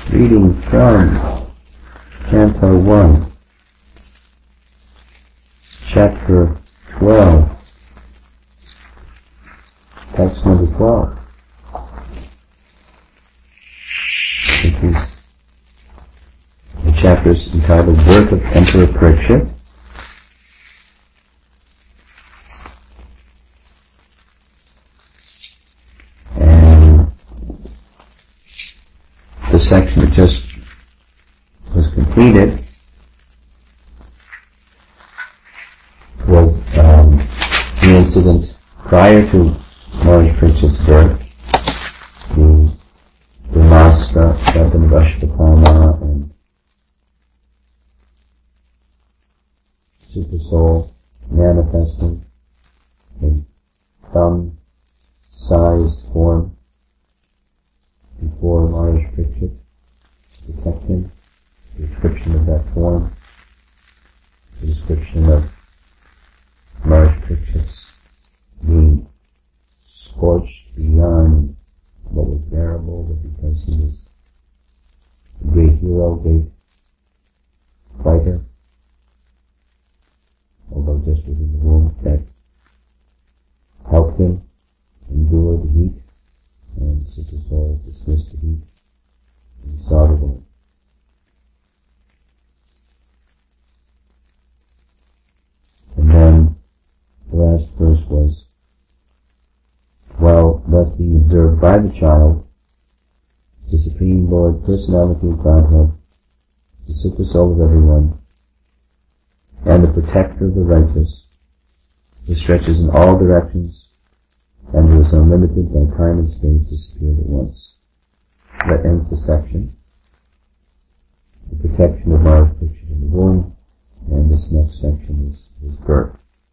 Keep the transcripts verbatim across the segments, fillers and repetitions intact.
Reading from Canto one, Chapter twelve, Text number twelve, which is the chapter is entitled Birth of Emperor Parikshit. And the section that just was completed was um, the incident prior to Maharaj Parikshit's birth. The Brahmastra, Shabdanavashtapama, and Super Soul manifesting in thumb-sized form before Maharaj Parikshit to protect him. The description of that form, the description of Maharaj Parikshit's being scorched beyond what was bearable, but because he was a great hero, great fighter, although just within the womb, that helped him endure the heat, and such a soul dismissed the heat, and he saw the wound. And then the last verse was, while thus being observed by the child, the Supreme Lord, Personality of Godhead, the Super Soul of everyone, and the Protector of the righteous, who stretches in all directions and who is unlimited by time and space, disappeared at once. That ends the section. The protection of Maharaj Parikshit in the womb, and this next section is his birth.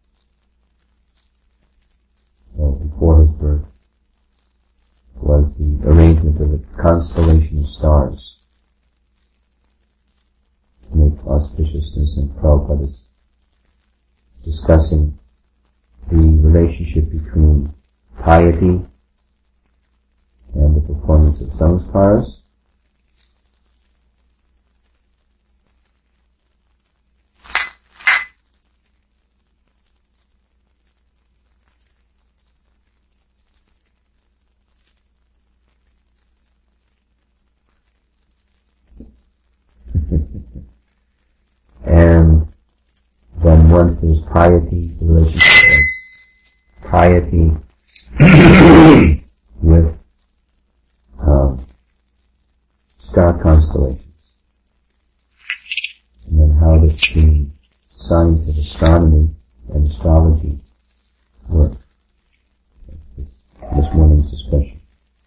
So before his birth was the arrangement of a constellation of stars to make auspiciousness, and Prabhupada is discussing the relationship between piety and the performance of samskaras. And then once there's piety, the relationship of piety with um, star constellations. And then how does the science of astronomy and astrology work? This, this morning's discussion.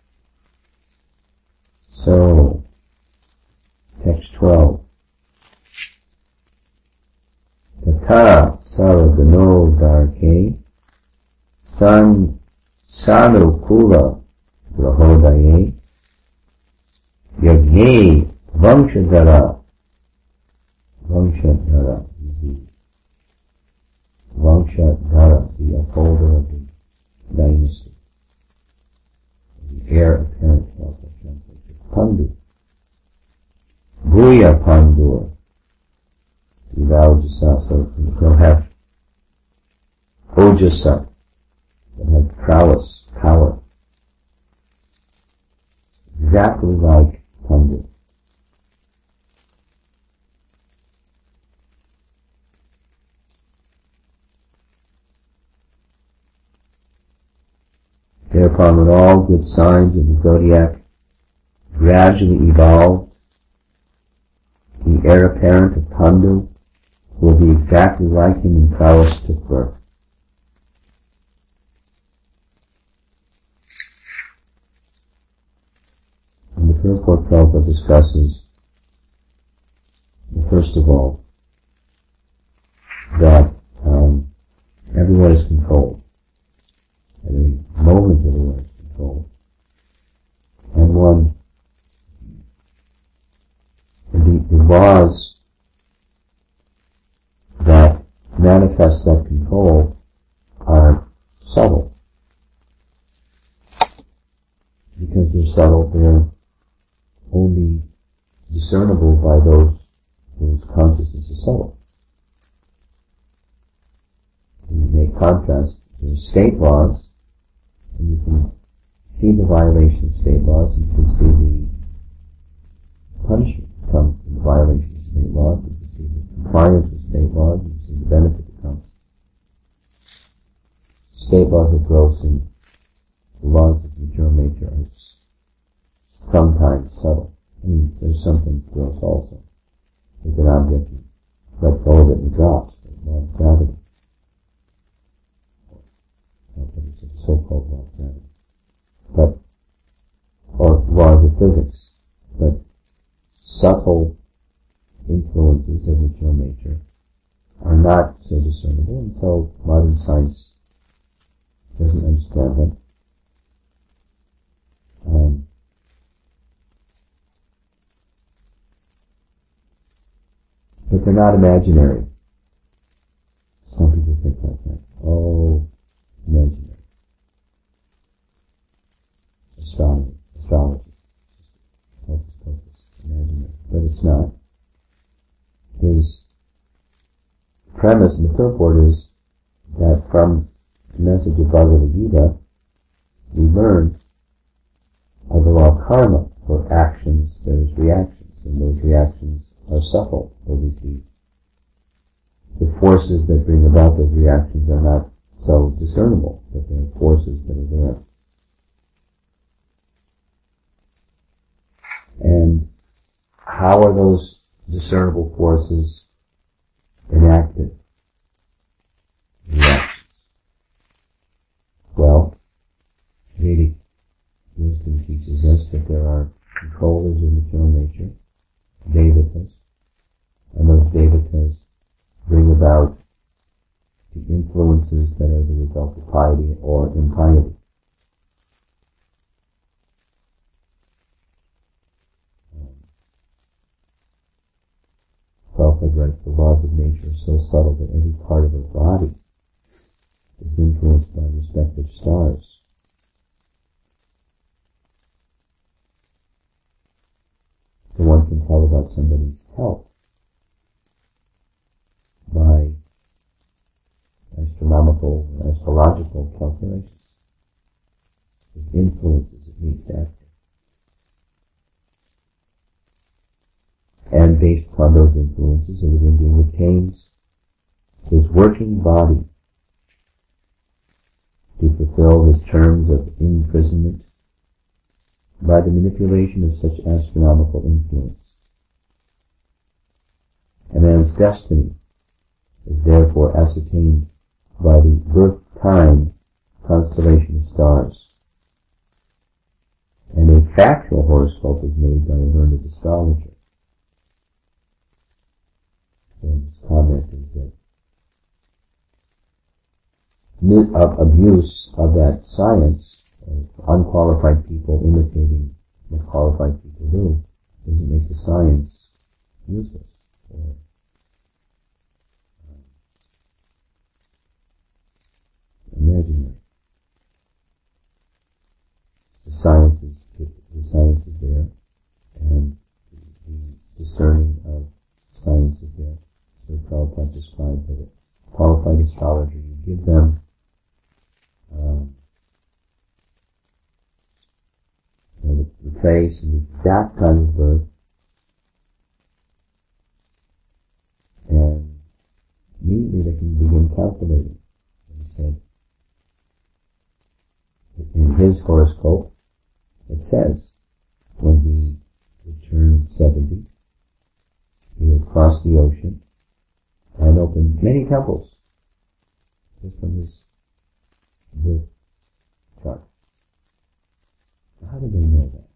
So, text twelve. Tata saragano darke san sanukula rahodaye yagne vamshadhara vamshadhara is the vamshadhara, the upholder of the dynasty, the heir apparent, also translates it. Pandu Bhuya Pandur Vivajasa, so they'll have Ojasa, they'll have prowess, power, exactly like Pandu. Thereupon, when all good signs of the zodiac gradually evolved, the heir apparent of Pandu will be exactly like him in prowess took birth. And the purport Prabhupada discusses, first of all, that um, everyone is controlled. At every moment everyone is controlled. And one, the, the laws that manifest that control are subtle. Because they're subtle, they're only discernible by those whose consciousness is subtle. You make contrast to state laws, and you can see the violation of state laws, and you can see the punishment come from the violation of state laws, you can see the compliance with state laws, you can see the benefit that comes. State laws are gross, and the laws of material nature are sometimes subtle. I mean, there's something gross also. Take an object and let go of it and it drops, like law of gravity. But it's a so-called law of gravity. But, or laws of physics. But subtle influences of material nature are not so discernible, and so modern science doesn't understand them. Um, but they're not imaginary. Some people think like that. Oh, imaginary. Astronomy, astrology, focus, focus, imaginary. But it's not. His premise in the purport is that from the message of Bhagavad Gita, we learn of the law of karma. For actions, there's reactions, and those reactions are subtle, or we see the forces that bring about those reactions are not so discernible, but they're forces that are there. And how are those discernible forces enacted? Reactions. Well, Vedic wisdom teaches us that there are controllers of material nature, devatas, and those devatas bring about the influences that are the result of piety or impiety. Prabhupada writes, the laws of nature are so subtle that every part of our body is influenced by respective stars. So one can tell about somebody's health by astronomical, astrological calculations. It influences at least active. And based upon those influences, a living being obtains his working body to fulfill his terms of imprisonment by the manipulation of such astronomical influence. A man's destiny is therefore ascertained by the birth time constellation of stars. And a factual horoscope is made by a learned astrologer. So his comment is that of abuse of that science, of unqualified people imitating what qualified people do, doesn't make the science useless or um, imaginary. The science is the science is there, and the discerning of science is there. So Prabhupada described that a qualified astrologer, you give them um, you know, the, the place and the exact time of birth, and immediately they can begin calculating. And he said, in his horoscope, it says, when he would turn seventy, he would cross the ocean and open many temples, just from his birth chart. How do they know that?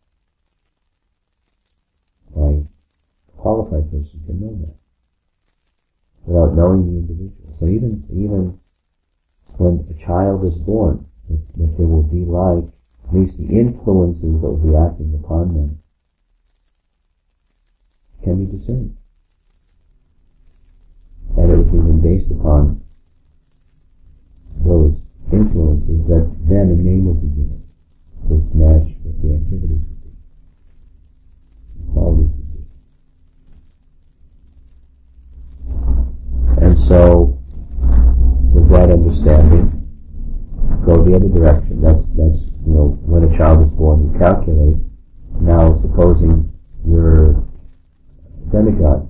Why, a qualified person can know that without knowing the individual. So even even when a child is born, what they will be like, at least the influences that will be acting upon them, can be discerned. And it was even based upon those influences that then a name will be given to match what the activities would be, the qualities would be. So, with that understanding, go the other direction. That's, that's, you know, when a child is born, you calculate. Now, supposing you're a demigod.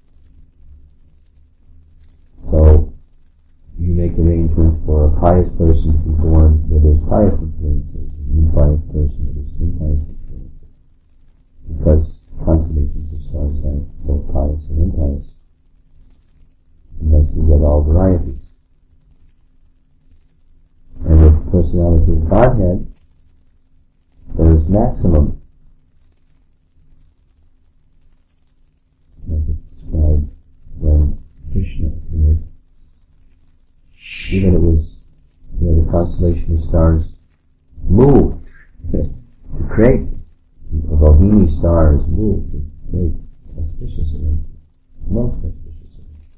So, you make arrangements for a pious person to be born where there's pious influences, an impious person where there's impious influences. Because constellations of stars have both pious and impious. And thus you get all varieties. And with the personality of Godhead, there is maximum. As it's described when Krishna appeared. Even it was, you know, the constellation of stars moved to create. The Rohini stars moved to create auspicious arrangements. Most auspicious arrangements.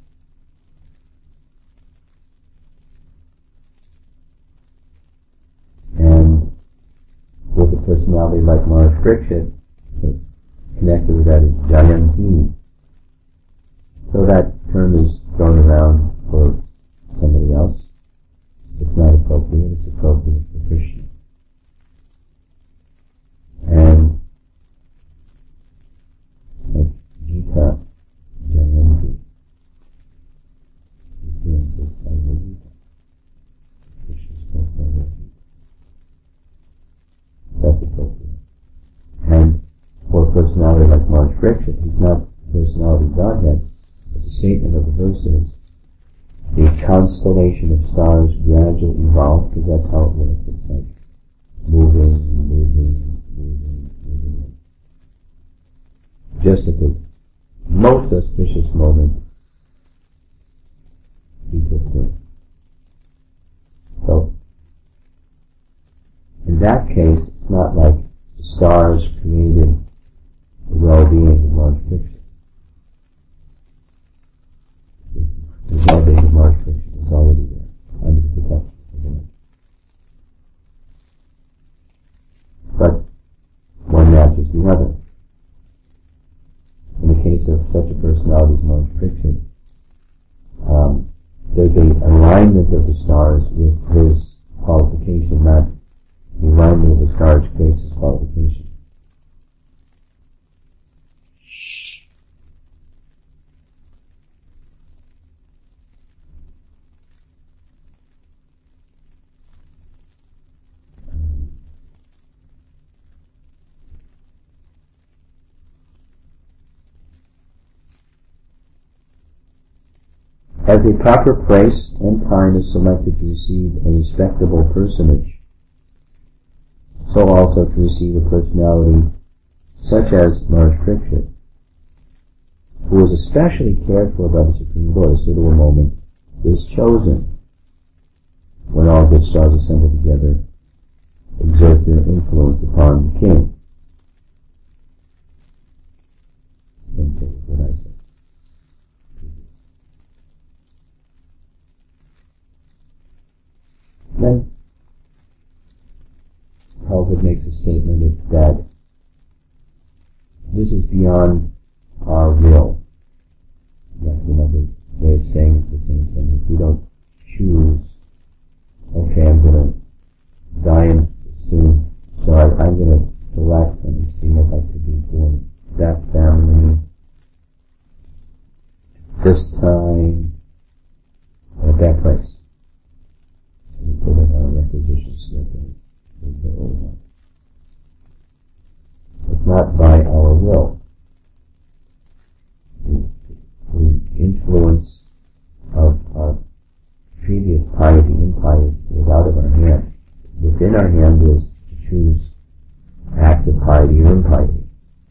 And with a personality like Maharaj Parikshit, connected with that is Jayanti. So that term is thrown around for somebody else. It's not appropriate, it's appropriate for Krishna. And like Gita Jayanti, appearances by Gita. Krishna spoke by Gita. That's appropriate. And for a personality like Maharaj Parikshit, he's not personality Godhead, but the statement of the verse is, the constellation of stars gradually evolve, because that's how it works. It's like moving, moving, moving, moving. Just at the most auspicious moment, he took birth. So, in that case, it's not like the stars created the well-being of Maharaj Parikshit. The well-being of Maharaj Parikshit is already there, under the protection of the Lord. But one matches the other. In the case of such a personality as Maharaj Parikshit, um, there's an alignment of the stars with his qualification, not the alignment of the stars creates his qualification. As a proper place and time is selected to receive a respectable personage, so also to receive a personality such as Maharaj Parikshit, who is especially cared for by the Supreme Lord. A suitable moment is chosen when all good stars assemble together, exert their influence upon the king. Same thing as what I said. Then, Prabhupada makes a statement that this is beyond our will. Like another way of saying the same thing. If we don't choose, okay, I'm going to die soon, so I, I'm going to select, let me see, I'd like to be born in that family, this time, at that place. We put in our requisition slip and we go over. It's not by our will. The, the influence of our previous piety, impiety, is out of our hand. Within our hand is to choose acts of piety or impiety.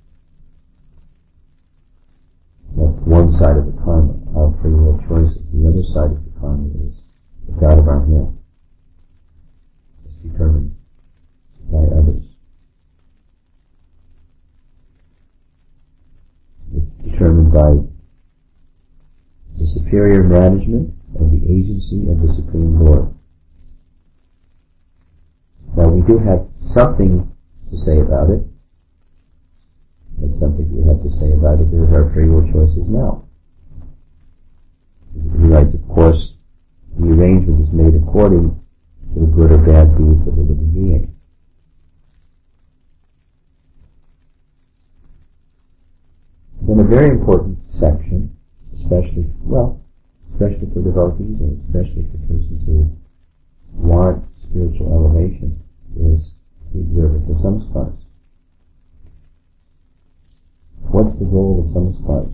That's one side of the karma, our free will choices. The other side of the karma is it's out of our hand. Determined by others. It's determined by the superior management of the agency of the Supreme Lord. Now we do have something to say about it. That's something we have to say about it. There's our free will choices now. He writes, of course, the arrangement is made according to the good or bad deeds of the living being. Then a very important section, especially, well, especially for devotees or especially for persons who want spiritual elevation, is the observance of samskaras. What's the role of samskaras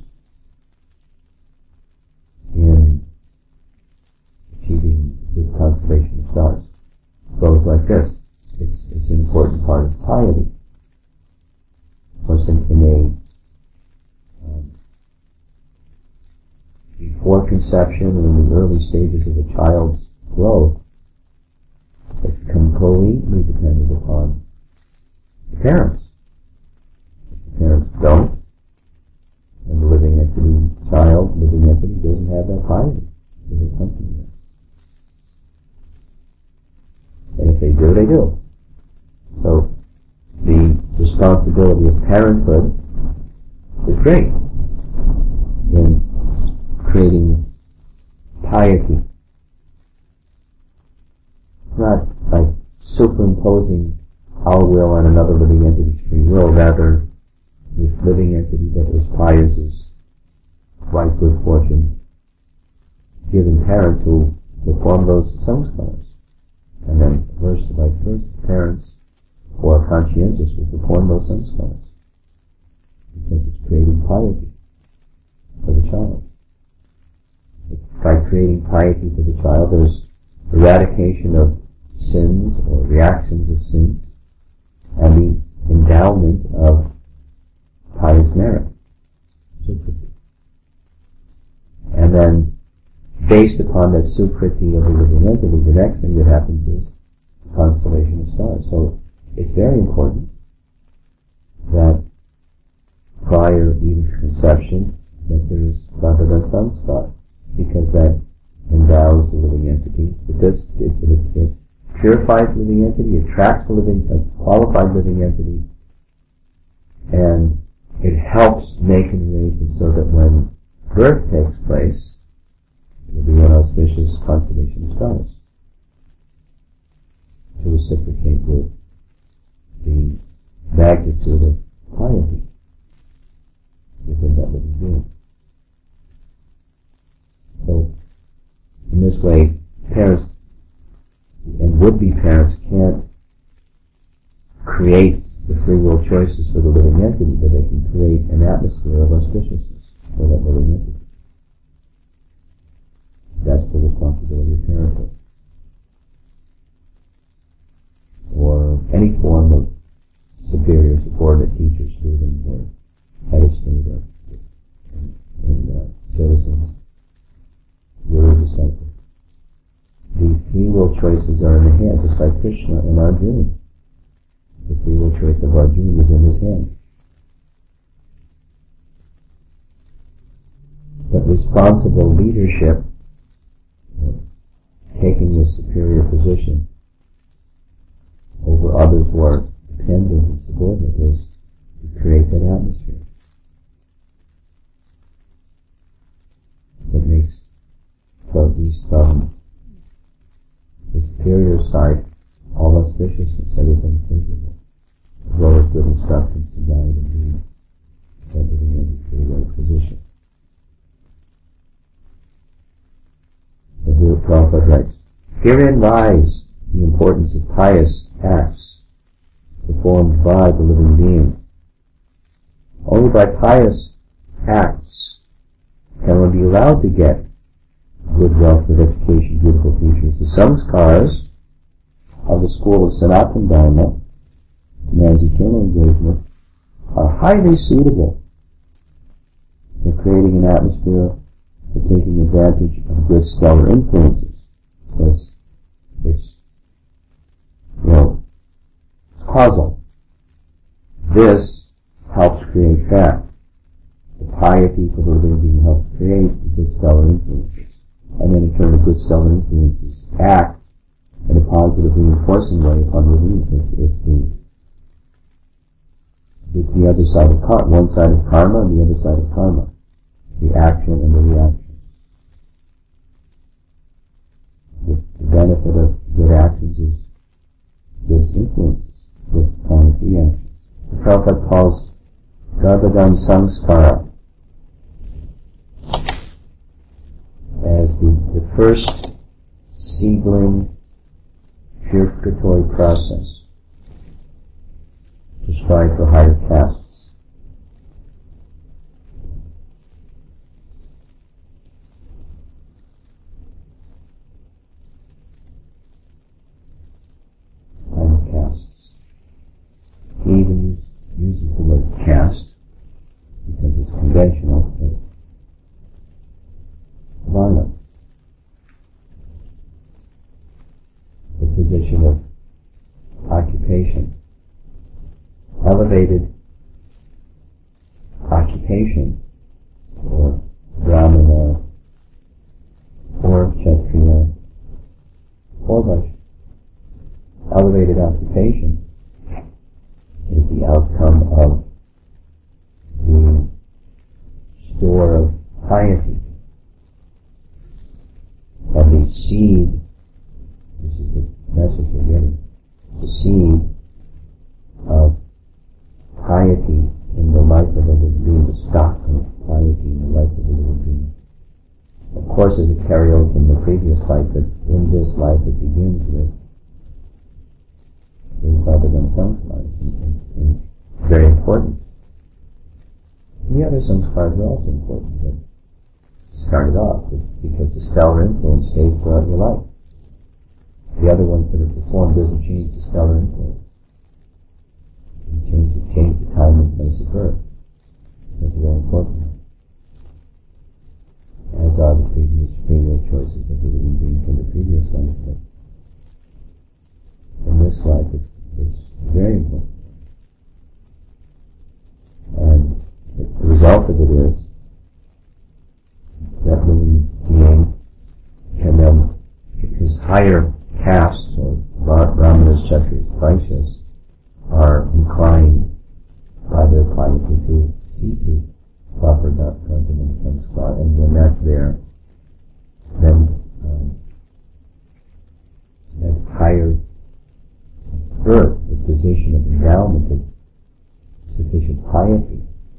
in achieving the constellation of stars? It goes like this. It's, it's an important part of piety. Of course, in, in a um, before conception and in the early stages of a child's growth, it's completely dependent upon the parents. If the parents don't, and the living entity, child, living entity doesn't have that piety. It doesn't come from there. And if they do, they do. So the responsibility of parenthood is great in creating piety. Not like superimposing our will on another living entity's free will, rather this living entity that is pious is right good fortune given parents who perform those samskaras. And then verse by verse, parents who are conscientious will perform those samskaras. Because it's creating piety for the child. By creating piety for the child, there's eradication of sins or reactions of sins, and the endowment of pious merit. And then, based upon that sukriti of the living entity, the next thing that happens is the constellation of stars. So it's very important that prior even to conception, that there is Bhagavad Samskar, because that endows the living entity. It does, it, it, it purifies the living entity, attracts the living, a qualified living entity, and it helps make an arrangement so that when birth takes place, it will be an auspicious constellation of stars to reciprocate with the magnitude of piety within that living being. So, in this way, parents and would-be parents can't create the free will choices for the living entity, but they can create an atmosphere of auspiciousness for that living entity. That's the responsibility of parenthood. Or any form of superior subordinate teacher, student, or head of state, or and, uh, citizens, guru, disciple. The free will choices are in the hands, just like Krishna and Arjuna. The free will choice of Arjuna was in his hand. But responsible leadership, taking a superior position over others who are dependent and subordinate, is to create that atmosphere that makes from these from the superior side all auspicious and everything favorable, as well as good instructions to guide and lead that living entity to the right position. So here Prabhupada writes, herein lies the importance of pious acts performed by the living being. Only by pious acts can one be allowed to get good wealth, good education, beautiful futures. The samskaras of the school of Sanatana Dharma, man's eternal engagement, are highly suitable for creating an atmosphere for taking advantage of good stellar influences. So it's, it's, you know, it's causal. This helps create that. The piety for the living being helps create the good stellar influences. And then in turn, the good stellar influences act in a positive reinforcing way upon the living. It's the, it's the other side of karma, one side of karma and the other side of karma. The action and the reaction. benefit of good actions is good influences, good planetary actions. The Prabhupada calls Garbhadan Samskara as the, the first seedling purificatory process prescribed for higher castes. Higher castes. He even use, uses the word caste because it's conventional, but varna, the position of occupation, elevated occupation, or brahmana, or kshatriya, or vaishya. Elevated occupation is the outcome of the store of piety, of the seed. This is the message we're getting. The seed of piety in the life of a living being, the stock of piety in the life of a living being. Of course, as a carryover from the previous life, that in this life it begins with is Garbhadan Samskara. It's very important. The other samskaras are also important, but started off because the stellar influence stays throughout your life. The other ones that are performed doesn't change the stellar influence. You change it, change the time and place of birth. That's very important. As are the previous free will choices of the living being from the previous life. But in this life, it's, it's very important. And it, the result of it is that living being can then, because higher castes, or brahmanas, kshatriyas, vaishyas, are inclined by their piety to see to proper Garbhadan Samskara, and when that's there, then um, that higher birth, the position of endowment of sufficient piety,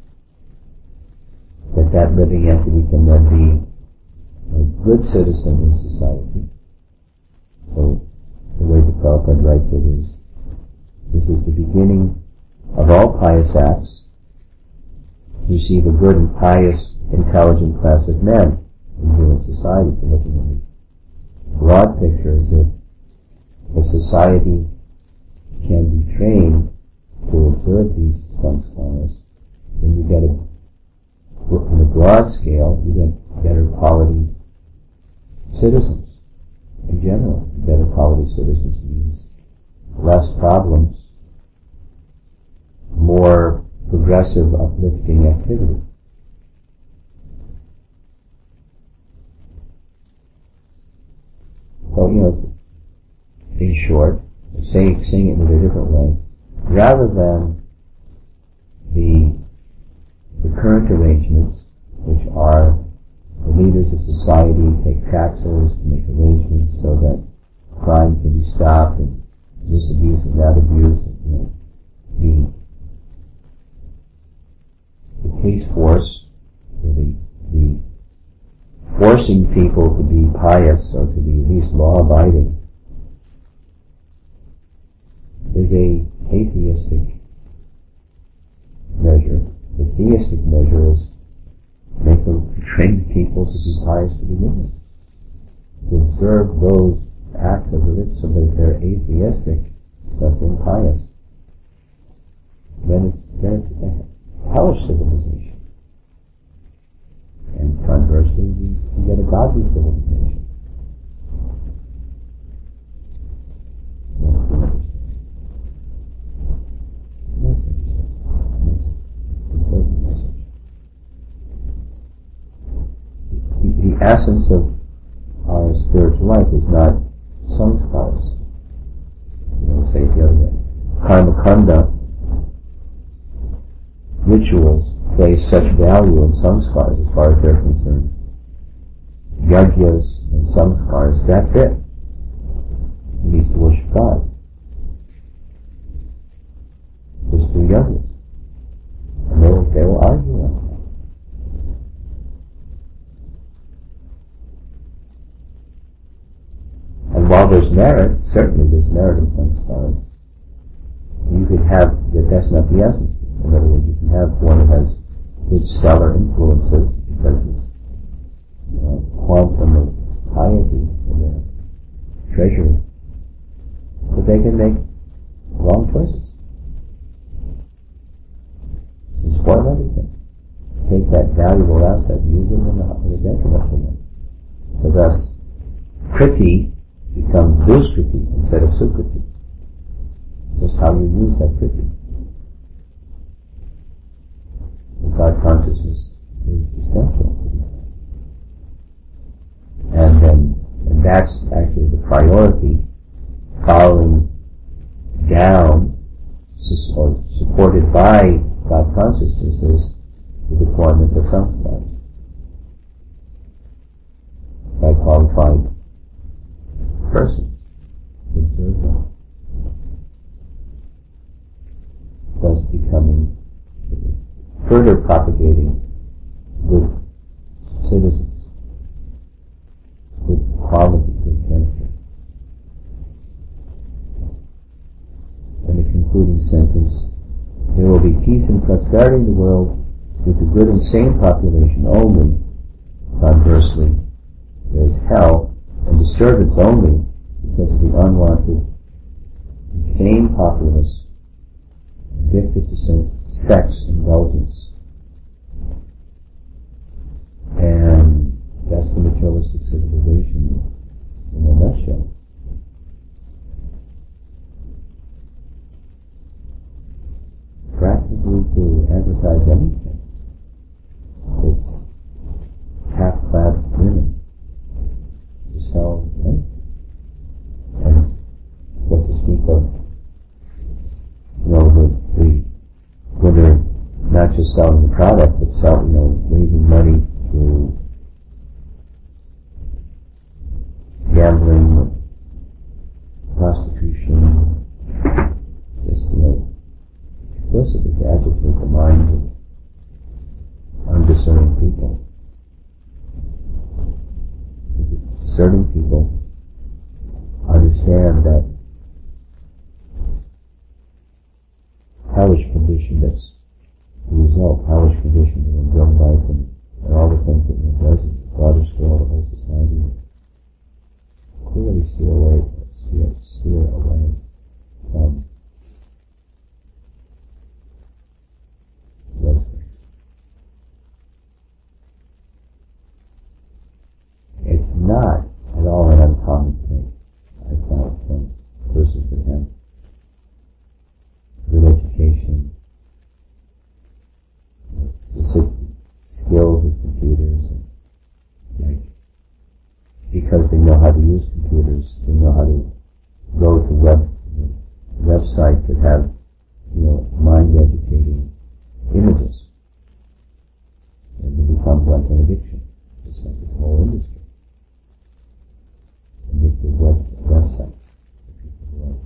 that that living entity can then be a good citizen in society. So the way the Prabhupada writes it is, this is the beginning of all pious acts. Receive a good and pious, intelligent class of men in human society. So looking at the broad picture is if, if society can be trained to observe these samskaras, then you get a, on a broad scale, you get better quality citizens. In general, better quality citizens means less problems, more progressive, uplifting activity. So, you know, in short, saying, saying it in a different way, rather than the, the current arrangements, which are the leaders of society take taxes to make arrangements so that crime can be stopped and this abuse and that abuse, and, you know, the the police force, or the, the forcing people to be pious or to be at least law-abiding, is a atheistic measure. The theistic measure is make them train people to be pious to begin with, to observe those acts of religion, so that if they're atheistic, thus impious, then it's, then it's a hellish civilization. And conversely, you can get a godly civilization. That's the interesting. That's interesting. That's important message. The, the essence of our spiritual life is not samskaras. You know, say it the other way. Karma kanda, rituals, place such value in samskaras as far as they're concerned. Yagyas and samskaras, that's it. He needs to worship God. There's three yogis. And they will, they will argue on that. And while there's merit, certainly there's merit in some stars, you could have, that that's not the essence. In other words, you can have one that has good stellar influences because of uh, quantum of piety in their treasury. But they can make wrong choices. And spoil everything. Take that valuable asset and use it in a, in a detrimental way. So thus, kriti becomes duskriti instead of sukriti. Just how you use that kriti. God consciousness is essential. And then, and that's actually the priority, following down, or supported by God consciousness, is the deployment of samskaras by qualified persons to observe them, thus becoming, further propagating good citizens, good quality, good character. And the concluding sentence, there will be peace and prosperity in the world due to good and sane population only. Conversely, there is hell and disturbance only because of the unwanted, insane populace addicted to sense, sex indulgence. And that's the materialistic civilization in a nutshell. Practically to advertise anything, it's half-clad women to sell anything. And what to speak of, you know, the, the when they're not just selling the product, but sell, you know, raising money through gambling, prostitution, just, you know, explicitly to agitate the minds of undiscerning people. Discerning people understand that hellish condition that's the result, hellish condition in one's own life and, and all the things that one does in the broader scale of the whole society, clearly steer away, steer, steer away from those things. It's not at all an uncommon thing, I found, from persons that have good education, skills with computers, and like, because they know how to use computers, they know how to go to web you know, websites that have, you know, mind-educating images, and it becomes like an addiction. It's like a whole industry. Addictive web websites that people love.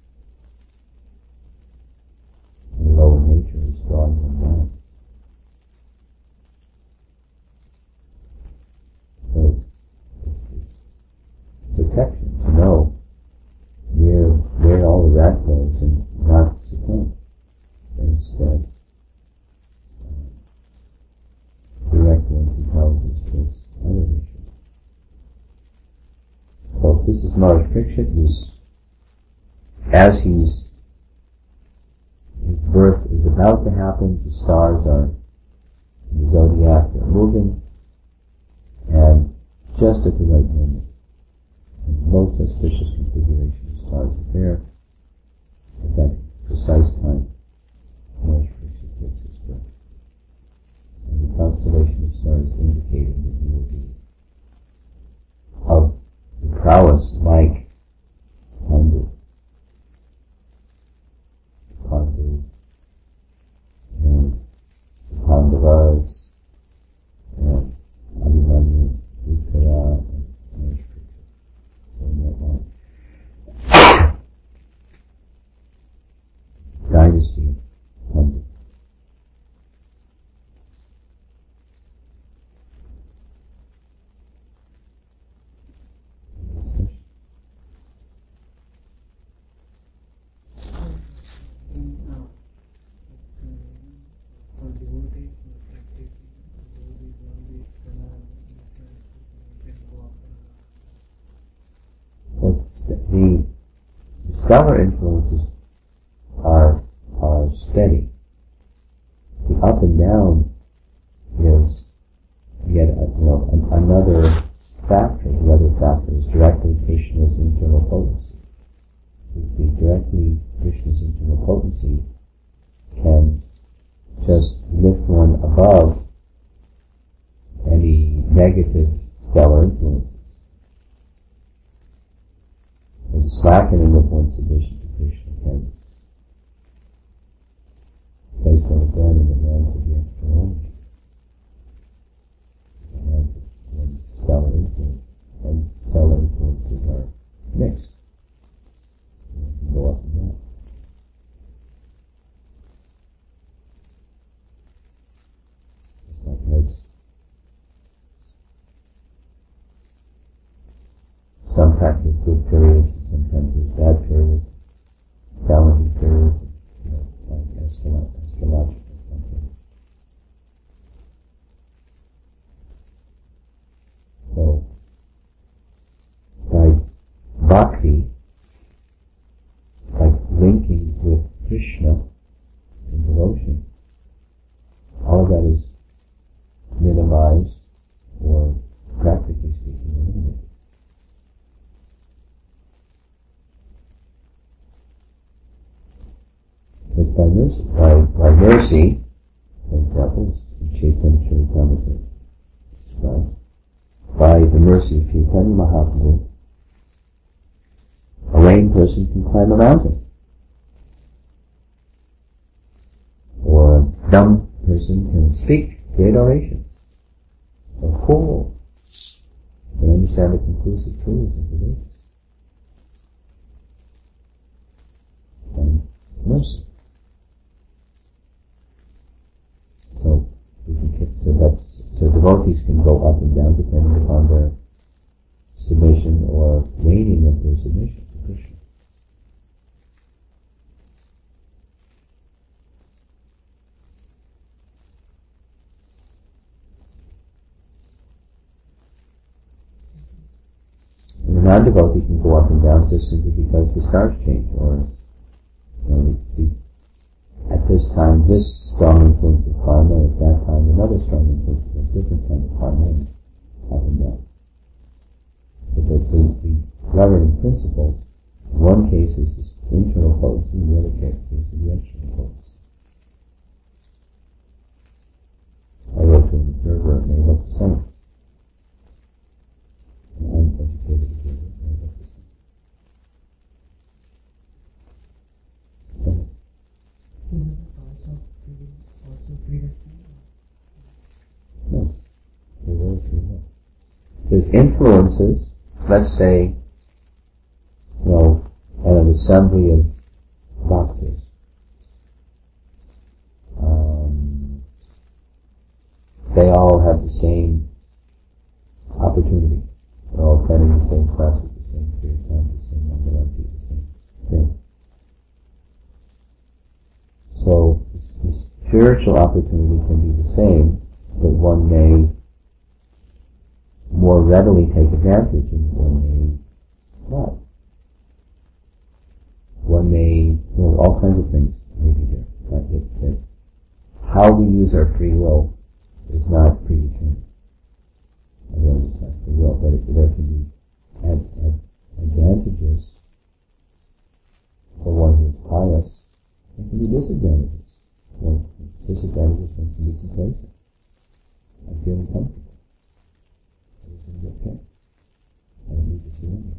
And lower nature is drawing them down. So it's protection to know where where all the rat goes and not succumb. And instead uh, direct one's intelligence towards elevation. So this is Maharaj Parikshit. He's, as he's, his birth is about to happen, the stars are in the zodiac, they're moving, and just at the right moment, in the most auspicious configuration, the stars are there. At that precise time, Maharaj Parikshit takes his birth. And the constellation of stars indicating that he will be of the prowess like Pandu. Pandu and Pandavas and Abhimanyu, Uttara, and Maharaj Parikshit. So in that line. stellar influences are are steady. The up and down is yet a, you know an, another factor. The other factor is directly Krishna's internal potency. The directly Krishna's internal potency can just lift one above any negative stellar influences. The slackening of one's submission to Krishna can place one again in the hands of the external energy, the hands of one's stellar influence, and stellar influences are mixed. They can go up and down. Just like as sometimes there's good periods, and sometimes there's bad periods, challenging periods, you know, like astrolo- astrological something. So, by bhakti, by linking with Krishna in devotion, all of that is minimized, or practically speaking, eliminated. But by mercy, by, by mercy, for example, in Chaitanya Charitamrita describes, by the mercy of Chaitanya Mahaprabhu, a lame person can climb a mountain, or a dumb person can speak great orations, a fool can understand the conclusive truths of the Vedas. And mercy. So we can get, so that's so devotees can go up and down depending upon their submission or waning of their submission to Krishna. And a non-devotee can go up and down just simply because the stars change, or you know, the, the at this time, this strong influence of karma, at that time, another strong influence of a different kind of karma, and up and down. But the, the, the governing principle, in one case, is this internal potency, in the other case is the external potency. I wrote to an observer, it may look the same. An uneducated observer, it may look the same. So, Also, also predestined? no. They will or they won't. There's influences, let's say, you know, at an assembly of bhaktas. Um, they all have the same opportunity. They're all attending the same class at the same period of time, the same Mangalarti, the same thing. So, the spiritual opportunity can be the same, but one may more readily take advantage and one may not. One may, you know, all kinds of things may be there. But it, it, how we use our free will is not predetermined. Otherwise it's not free will, but it, there can be ad, ad, advantages for one who is pious. There can be disadvantages. One, disadvantages one can be complacent. I'm feeling comfortable. Everything's okay. I don't need to surrender.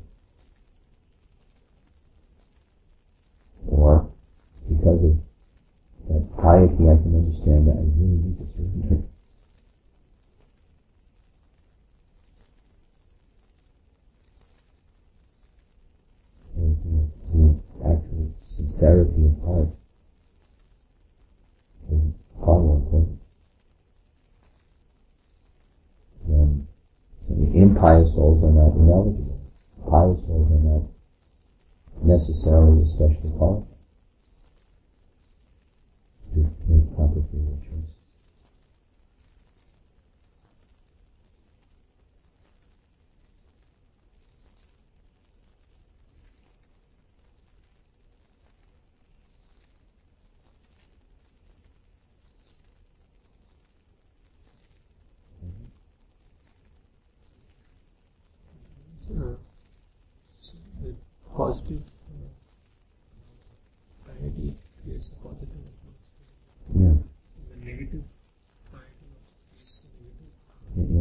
Or, because of that piety, I can understand that I really need to surrender. So, you know, the actual sincerity of heart is far more important. Then, so the impious souls are not ineligible. Pious souls are not necessarily especially qualified to make proper free will choices.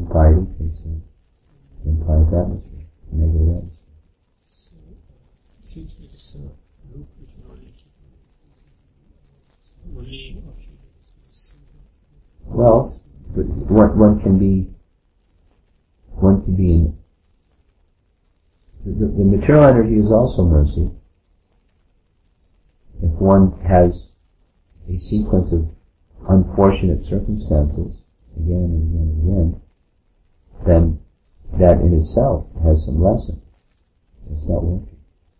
implied increasing implies atmosphere, negative atmosphere. So it seems like it's a group which will only keep only option is Well, but one, one can be, one can be in, the, the material energy is also mercy. If one has a sequence of unfortunate circumstances, again and again and again, then that in itself has some lesson. It's not working.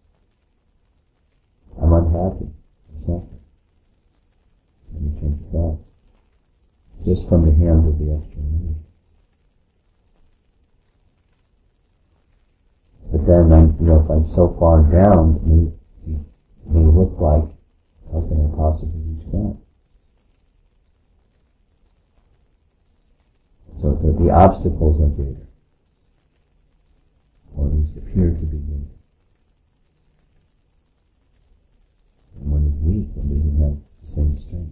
I'm unhappy. I'm suffering. Let me turn to God. Just from the hands of the external energy. But then, I'm, you know, if I'm so far down, it may, it may look like, how can I possibly reach God? So the, the obstacles are greater, or at least appear to be greater. And one is weak and doesn't have the same strength.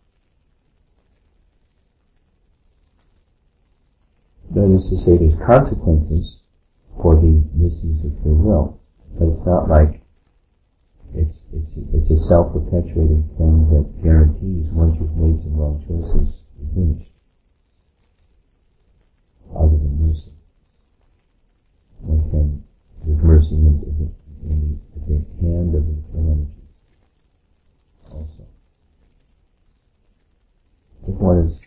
That is to say, there's consequences for the misuse of free will, but it's not like it's it's it's a self-perpetuating thing that guarantees once you've made some wrong choices, you're finished. Other than mercy, one can, with mercy in, in, in the, the hand of the internal energy, also. If one is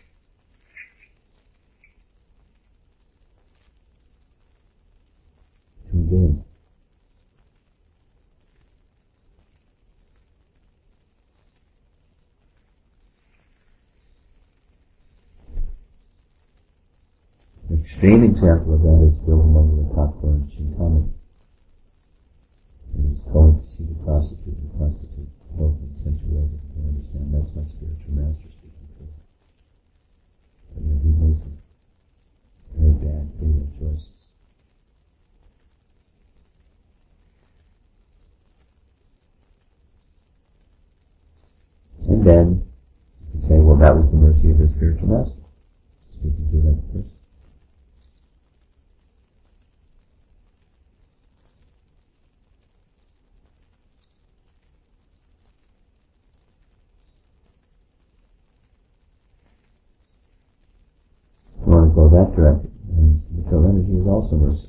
convinced an extreme example of that is Bilhamon the top floor in Shintani. And he's going to see the prostitute and the prostitute both accentuated. You understand, that's my spiritual master speaking for him. But you know, he made some very bad, fatal choices. And then you can say, well, that was the mercy of the spiritual master speaking to that person. You want to go that direction, and material energy is also mercy.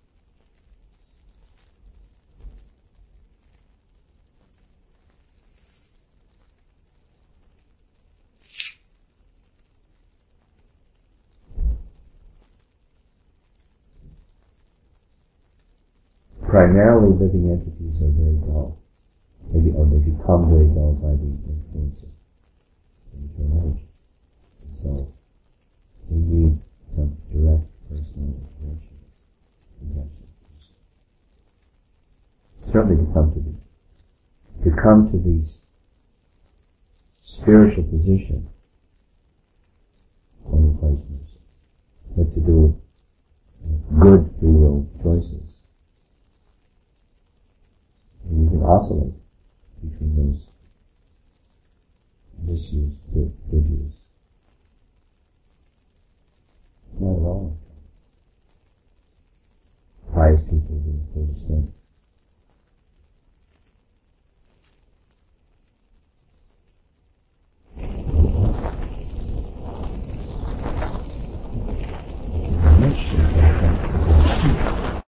Primarily living entities are very dull. Maybe, or they become very dull by the influence of material energy. And so they need some direct personal intervention. Connection. Certainly to come to the to come to the spiritual position